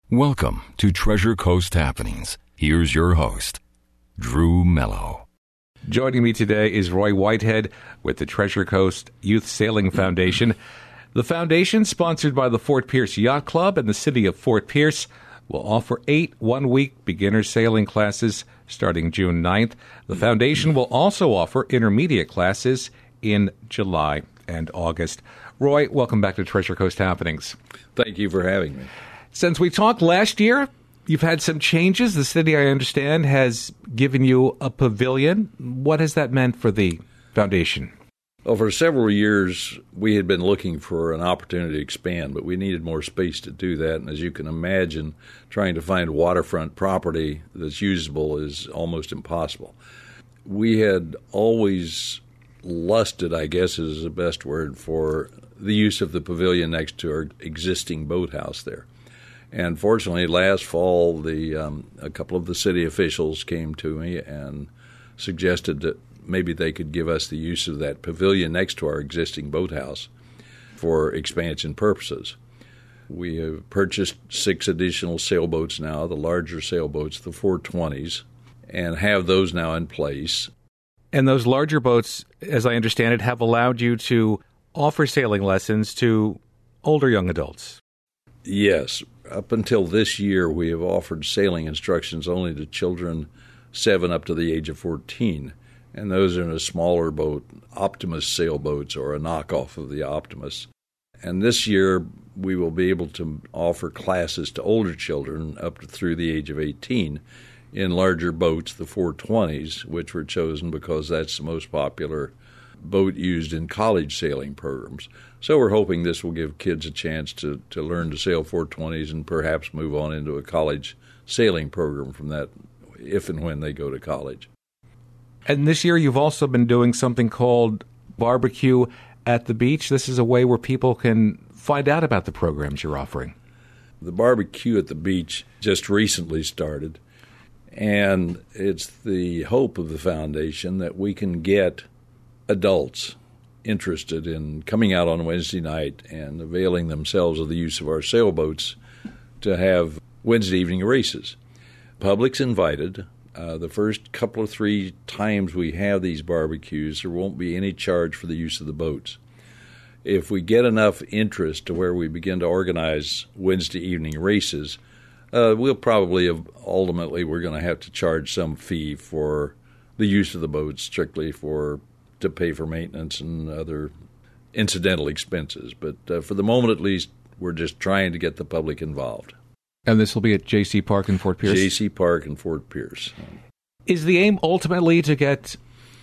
Welcome to Treasure Coast Happenings. Here's your host, Drew Mello. Joining me today is Roy Whitehead with the Treasure Coast Youth Sailing Foundation. The foundation, sponsored by the Fort Pierce Yacht Club and the City of Fort Pierce, will offer 8 one-week beginner sailing classes starting June 9th. The foundation will also offer intermediate classes in July and August. Roy, welcome back to Treasure Coast Happenings. Thank you for having me. Since we talked last year, you've had some changes. The city, I understand, has given you a pavilion. What has that meant for the foundation? Well, for several years, we had been looking for an opportunity to expand, but we needed more space to do that. And as you can imagine, trying to find waterfront property that's usable is almost impossible. We had always lusted, I guess is the best word, for the use of the pavilion next to our existing boathouse there. And fortunately, last fall, a couple of the city officials came to me and suggested that maybe they could give us the use of that pavilion next to our existing boathouse for expansion purposes. We have purchased 6 additional sailboats now, the larger sailboats, the 420s, and have those now in place. And those larger boats, as I understand it, have allowed you to offer sailing lessons to older young adults. Yes. Up until this year, we have offered sailing instructions only to children 7 up to the age of 14, and those are in a smaller boat, Optimus sailboats, or a knockoff of the Optimus. And this year, we will be able to offer classes to older children up to through the age of 18 in larger boats, the 420s, which were chosen because that's the most popular boat used in college sailing programs. So we're hoping this will give kids a chance to learn to sail 420s and perhaps move on into a college sailing program from that if and when they go to college. And this year you've also been doing something called Barbecue at the Beach. This is a way where people can find out about the programs you're offering. The Barbecue at the Beach just recently started, and it's the hope of the foundation that we can get adults interested in coming out on Wednesday night and availing themselves of the use of our sailboats to have Wednesday evening races. Public's invited. The first couple of 3 times we have these barbecues, there won't be any charge for the use of the boats. If we get enough interest to where we begin to organize Wednesday evening races, we'll probably ultimately we're going to have to charge some fee for the use of the boats, strictly to pay for maintenance and other incidental expenses. But for the moment, at least, we're just trying to get the public involved. And this will be at J.C. Park in Fort Pierce? J.C. Park in Fort Pierce. Is the aim ultimately to get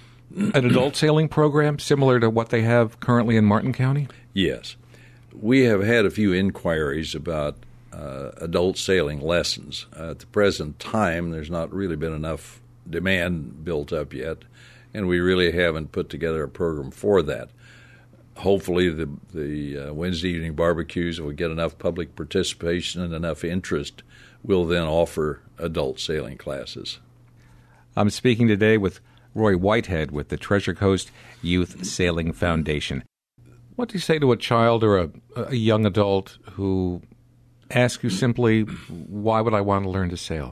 an adult sailing program similar to what they have currently in Martin County? Yes. We have had a few inquiries about adult sailing lessons. At the present time, there's not really been enough demand built up yet, and we really haven't put together a program for that. Hopefully the Wednesday evening barbecues, if we get enough public participation and enough interest, we'll then offer adult sailing classes. I'm speaking today with Roy Whitehead with the Treasure Coast Youth Sailing Foundation. What do you say to a child or a young adult who asks you simply, why would I want to learn to sail?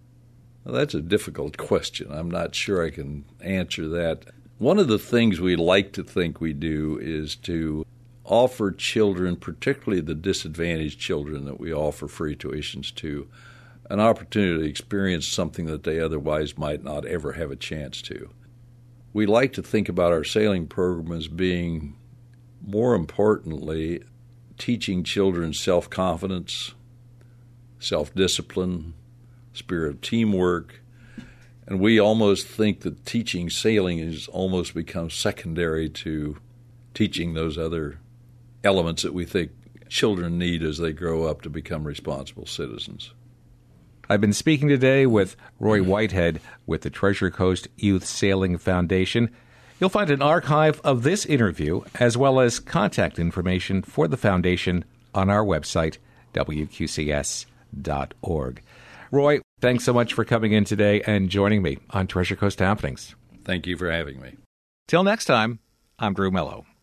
Well, that's a difficult question. I'm not sure I can answer that. One of the things we like to think we do is to offer children, particularly the disadvantaged children that we offer free tuitions to, an opportunity to experience something that they otherwise might not ever have a chance to. We like to think about our sailing program as being, more importantly, teaching children self-confidence, self-discipline, spirit of teamwork, and we almost think that teaching sailing has almost become secondary to teaching those other elements that we think children need as they grow up to become responsible citizens. I've been speaking today with Roy Whitehead with the Treasure Coast Youth Sailing Foundation. You'll find an archive of this interview as well as contact information for the foundation on our website, wqcs.org. Roy, thanks so much for coming in today and joining me on Treasure Coast Happenings. Thank you for having me. Till next time, I'm Drew Mello.